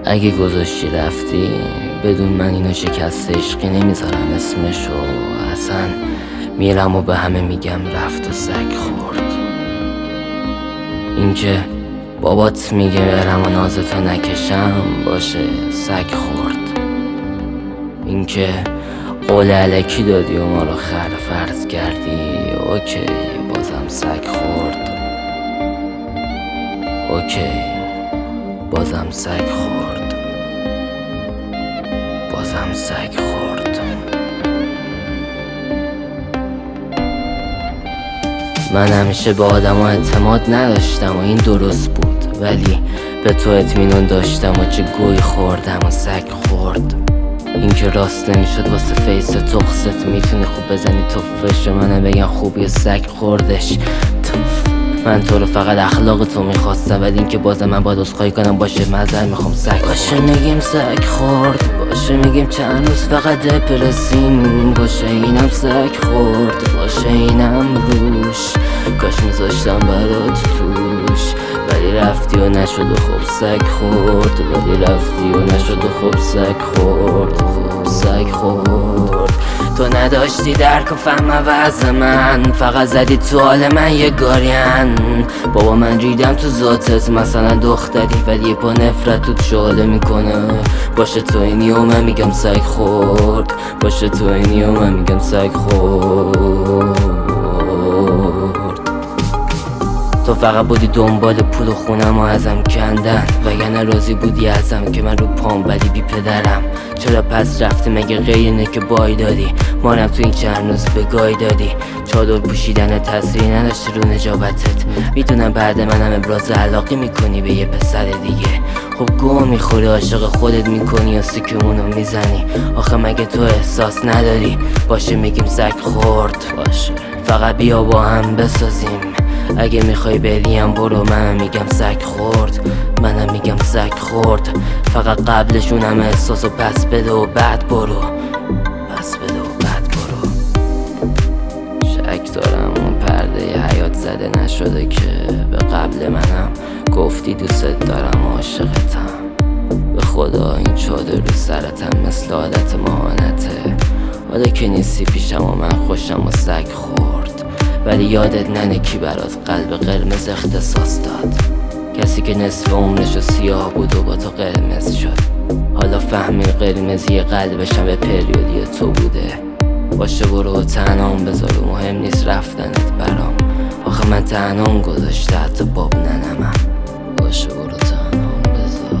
اگه گذاشتی رفتی بدون من اینو شکست عشقی نمیذارم اسمشو. اصلا میرم و به همه میگم رفت و سگ خورد. اینکه بابات میگه برم و نازتو نکشم باشه سگ خورد. اینکه قول الکی دادی و ما رو خر فرض کردی اوکی بازم سگ خورد. اوکی بازم سگ خورد. بازم سگ خورد. من همیشه به آدم اعتماد نداشتم و این درست بود، ولی به تو اطمینان داشتم و چه گوی خوردم و سگ خورد. این که راست نمیشد واسه فیس تخست میتونی خوب بزنی توفش و منم بگم خوبی سگ خوردش توف. من تو رو فقط اخلاق تو میخواستم، ولی این که بازم من باید عذرخواهی کنم باشه معذر میخوام سگ باشه میگیم سگ خورد. باشه میگیم چند روز فقط دپرسیم باشه اینم سگ خورد. باشه اینم روش کاش میذاشتم برات توش، ولی رفتی و نشد و خوب سگ خورد. ولی رفتی و نشد و خوب سگ خورد. خوب سگ خورد. تو نداشتی درک و فهم وضع من، فقط زدی تو حال من یه گارین. بابا من ریدم تو ذاتت مثلا دختری، ولی با نفرت تو شعله میکنه. باشه تو اینی و من میگم سگ خورد. باشه تو اینی و من میگم سگ خورد. تو فقط بودی دنبال پول و خونم و ازم کندن، وگرنه راضی بودی ازم که من رو پام ولی بی پدرم. چرا پس رفتی مگه غیر اینه که بای دادی؟ مانم تو این چند روز به گای دادی. چادر پوشیدن تأثیری نداشتی رو نجابتت. میدونم بعد منم ابراز علاقه میکنی به یه پسر دیگه. خب گوه میخوری عاشق خودت میکنی و سیکمونو میزنی. آخه مگه تو احساس نداری؟ باشه میگیم سگ خورد. باشه فقط بیا با هم بسازیم. اگه میخوای بریم برو، من میگم سگ خورد. منم میگم سگ خورد. فقط قبلشون هم احساسو پس بده و بعد برو. پس بده و بعد برو. شک دارم اون پرده حیات زده نشده که به قبل منم گفتی دوست دارم و عاشقتم. به خدا این چادر رو سرتم مثل عادت ماهانته. حالا که نیستی پیشم و من خوشم و سگ خورد. ولی یادت ننه کی برات قلب قرمز اختصاص داد؟ کسی که نصف عمرشو سیاه بود و با تو قرمز شد. حالا فهمی قرمزی قلبشم به پریودی تو بوده. باشه برو تنهام بذار و مهم نیست رفتنت برام. آخه من تنهام گذاشته حتی باب ننمم. باشه برو تنهام بذار.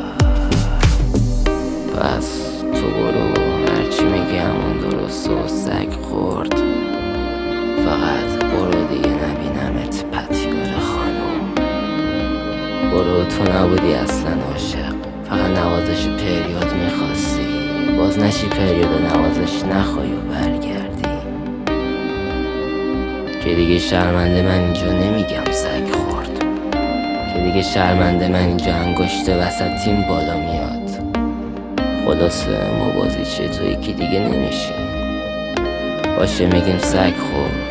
پس تو برو هرچی میگی همون درست و سگ خورد. فقط برو دیگه نبینمت پتیاره خانم. برو تو نبودی اصلا عاشق، فقط نوازش پریود میخواستی. باز نشی پریود و نوازش نخوای و برگردی. که دیگه شرمنده من اینجا نمیگم سگ خورد. که دیگه شرمنده من اینجا انگشت وسطیم بالا میاد. خلاصه ما بازی چه توی که دیگه نمیشی. باشه میگیم سگ خورد.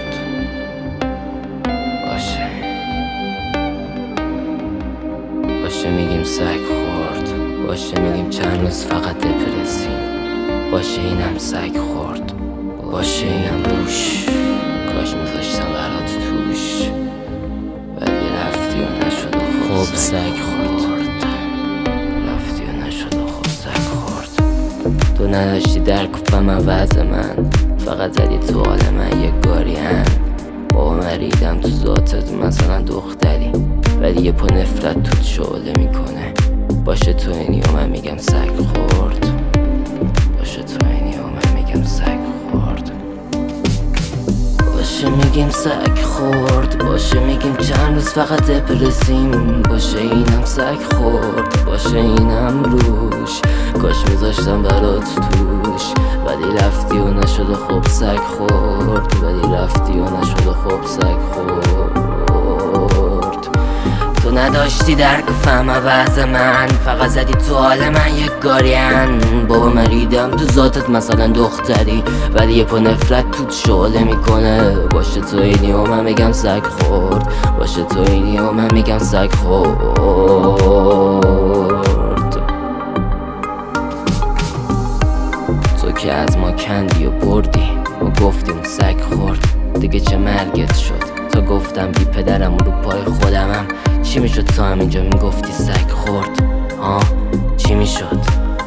باشه میگیم سگ خورد. باشه میگیم چند روز فقط دپرسیم. باشه اینم سگ خورد. باشه اینم روش کاش میذاشتم برات توش، ولی رفتی و نشد و خوب سگ خورد. رفتی و نشد و خوب سگ خورد. تو نداشتی درک و فهم وضع من، فقط زدی تو حال من یه گارین. بابا من ریدم تو ذاتت مثلا دختری، ولی یه پا نفرت توت شعله میکنه. باشه تو اینی و من میگم سگ خورد. باشه تو اینی و من میگم سگ خورد. باشه میگیم سگ خورد. باشه میگیم چند روز فقط دپرسیم. باشه اینم سگ خورد. باشه اینم روش کاش میذاشتم برات توش، ولی رفتی و نشد و خوب سگ خورد. ولی رفتی و نشد و خوب سگ خورد. تو نداشتی درک و فهم وضع من، فقط زدی تو حال من یک گارین. بابا من ریدم تو ذاتت مثلا دختری، ولی یه پا نفرت توت شعله میکنه. باشه تو اینی و من میگم سگ خورد. باشه تو اینی و من میگم سگ خورد. دیگه چه مرگت شد؟ تا گفتم بی پدرم و رو پای خودمم. چی میشد تا همینجا میگفتی سگ خورد؟ چی میشد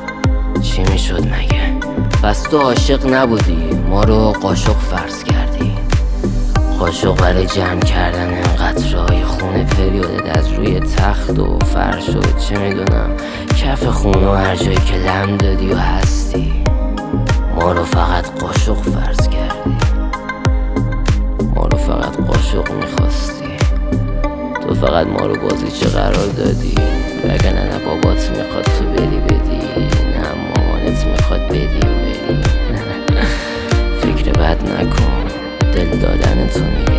مگه؟ پس تو عاشق نبودی، ما رو قاشق فرض کردی. قاشق برای جمع کردن این قطره‌های خونه پریودت از روی تخت و فرش و چه میدونم کف خونه و هر جایی که لم دادی و هستی. ما رو فقط قاشق فرض کردی، ما رو فقط قاشق میخواستی. تو فقط ما رو بازیچه قرار دادی، وگرنه نه بابات میخواد تو بدی نه مامانت میخواد بدی فکر بد نکن، دل دادن تو میگه